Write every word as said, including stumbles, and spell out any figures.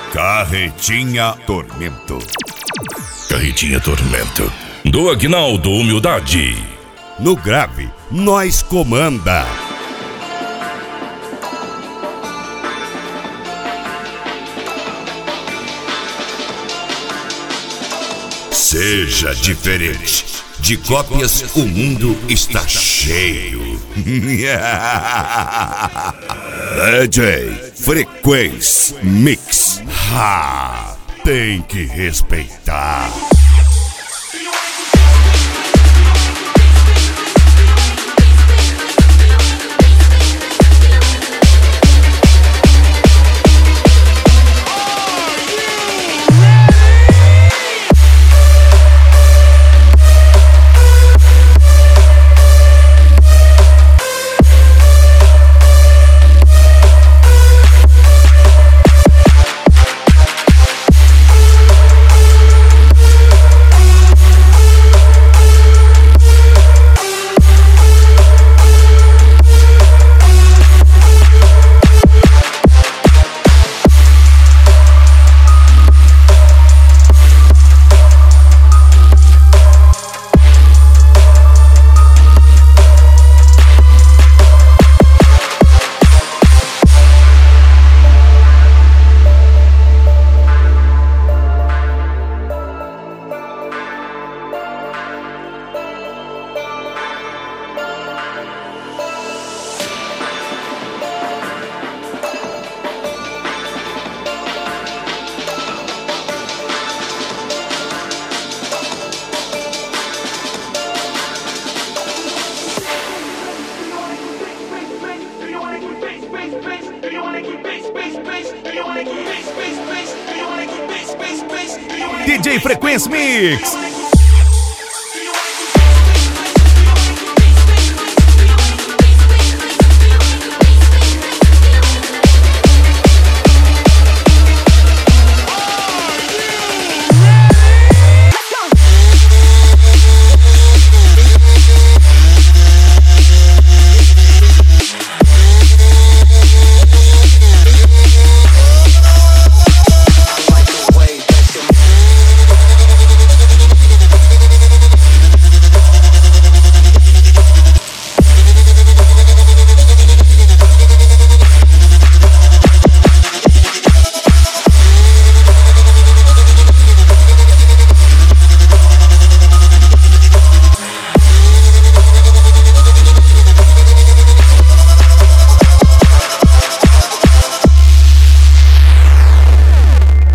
Carretinha Tormento. Carretinha Tormento. Do Aguinaldo Humildade. No grave, nós comanda. Seja diferente. De cópias o mundo está cheio. D J Frequência Mix. Ha, tem que respeitar. D J Frequência Mix.